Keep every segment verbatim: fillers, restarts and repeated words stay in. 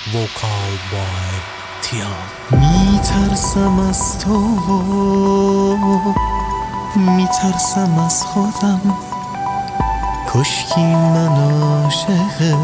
وکال بای تیا. میترسم از تو، میترسم از خودم، کشکی من عاشق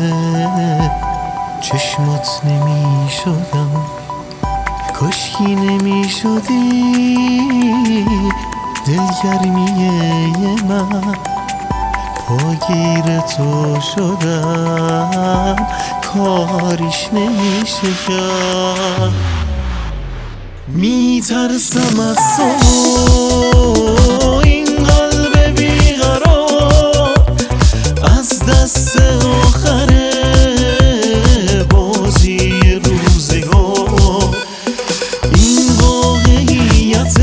چشمات نمی شدم، کشکی نمی شدی دلگرمی من، پاگیر تو شدم کاریش نمیشه کرد. میترسم از تو، این قلب بیقرار، از دست آخر بازی روزگار، این واقعیت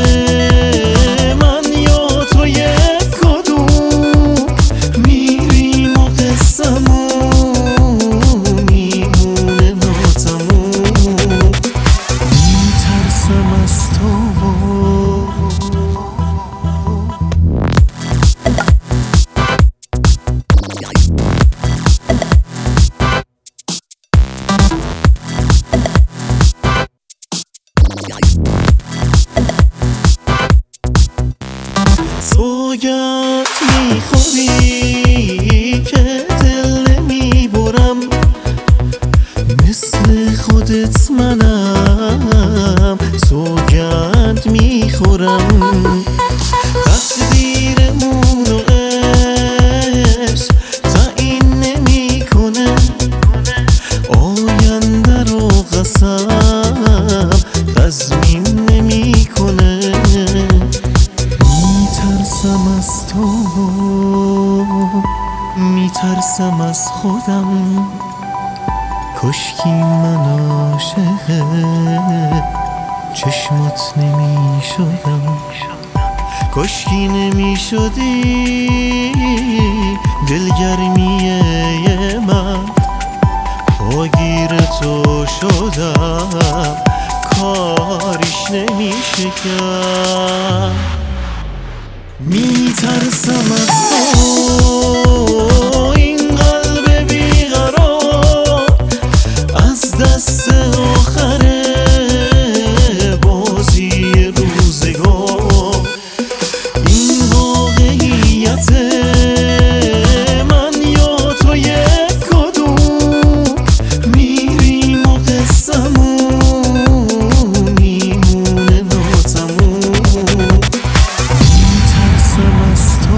من یا تو یک کدوم، میریم و قصمون میمونه ناتموم. میترسم از تو، سوگند میخوری که دل نمیبرم، مثل خودت منم سوگند میخورم، تقدیرمون و عشق تعیین نمیکنه، آینده رو قسم تضمین نمیکنه. میترسم از تو، میترسم از خودم، کشکی من عاشق چشمات نمی شدم، کشکی نمی شدی دلگرمی من، پاگیر تو شدم کاریش نمیشه کرد. میترسم از تو، این قلب بیقرار، از دست آخر بازی روزگار، این واقعیت من یا تو یک کدوم، میریم و قصمون میمونه ناتموم. میترسم از تو.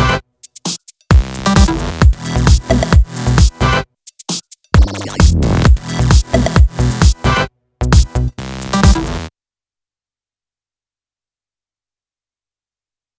Yeah.